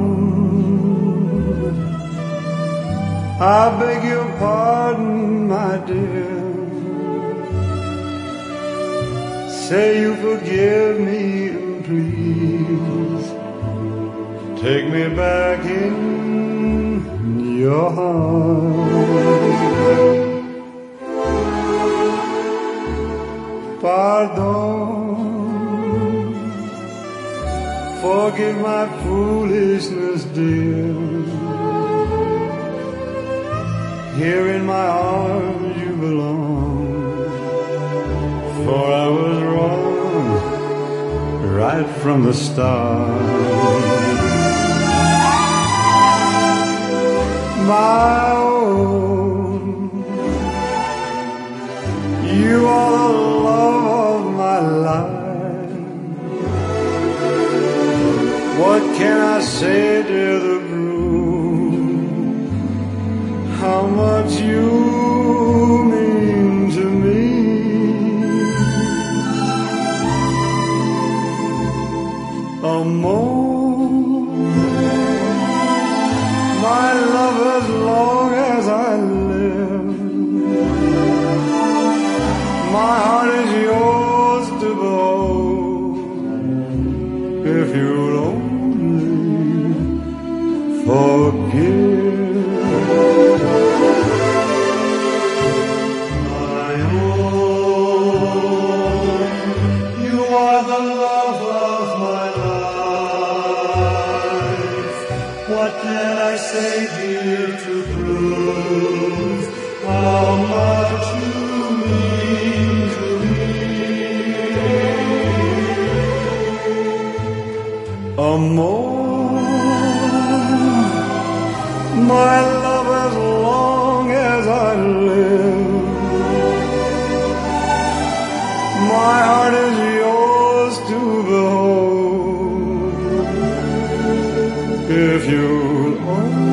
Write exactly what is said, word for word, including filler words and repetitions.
I beg your pardon, my dear. Say you forgive me and please take me back in your heart. Pardon, forgive my foolishness, dear. Here in my arms you belong, for I was wrong right from the start. My own, you are the love of my life. What can I say, dear the how much you mean to me? Amor, my love, as long as I live, my heart is yours to hold. If you'll only forgive. What can I say, dear, to prove how much you mean to me? Amor, my love, as long as I live, my heart is yours to behold. If you'll only